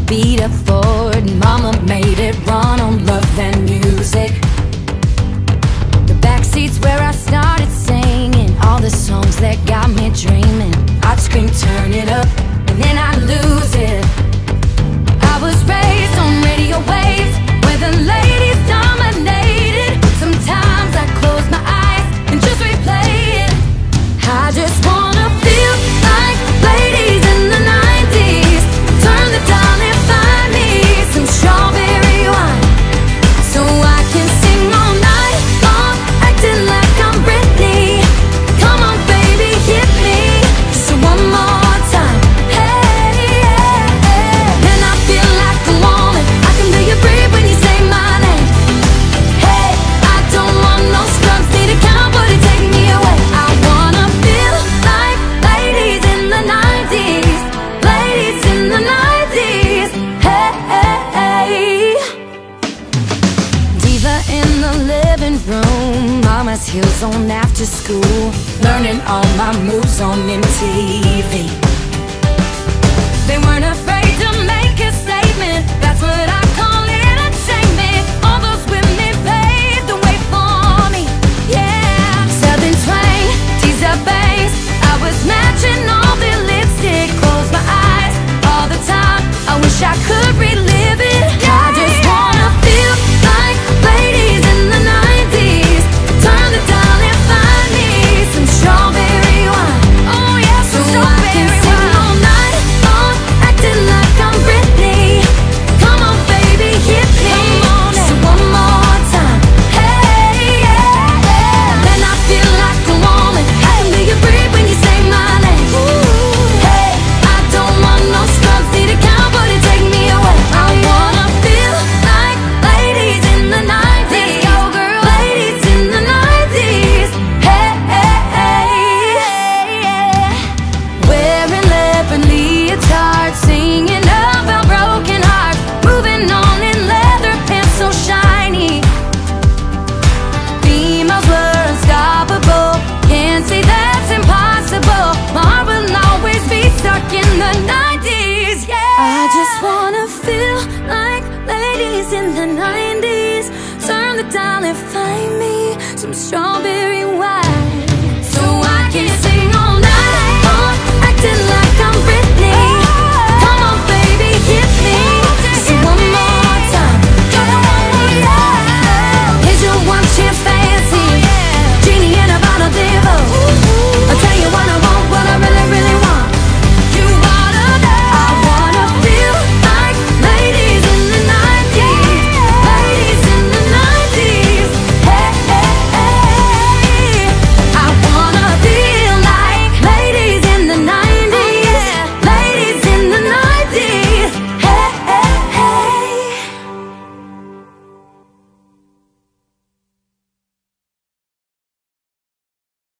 beat it forward. Mama made it run on love and music. The backseat's where I started singing all the songs that got me dreaming. I'd scream, turn it up, and then I'd lose it. I was raised on radio waves where the ladies dominated. Sometimes I close my eyes and just replay it. I just wanna feel like ladies in the 90s. Turn the dial and find me some strawberry wine, so I can sing all night long, acting like I'm Britney. Come on baby, hit me just one more time. Hey, yeah, yeah. And I feel like a woman, I can feel you breathe when you say my name. Hey, I don't want no scrubs, need a cowboy to take me away. I wanna feel like ladies in the 90s. Ladies in the 90s. Hey, hey, hey. Diva in the living room, mama's heels on after school, learning all my moves on MTV. They weren't afraid to make a statement, that's what I call entertainment. All those women paved the way for me, yeah. Southern twang, tease up bass, I was matching all the lipstick. Close my eyes all the time, I wish I could relive it. I just wanna feel like ladies in the 90s. Turn the dial and find me some strawberry wine. Oh yeah, some strawberry wine. So I can sing all night long, acting like I'm Britney. Come on baby, hit me just one more time. Hey, yeah, yeah. And I feel like a woman, I can feel you breathe when you say my name. Hey, I don't want no scrubs, need a cowboy to take me away. I wanna feel like ladies in the 90s. Let's go girl, ladies in the 90s. Hey, hey, hey, yeah. Wearing leopard leotards, singing about broken hearts, moving on in leather pants so shiny. Females were unstoppable, can't say that's impossible. My heart will always be stuck in the 90s, yeah. I just wanna feel like ladies in the 90s. Turn the dial and find me some strawberry wine, so I can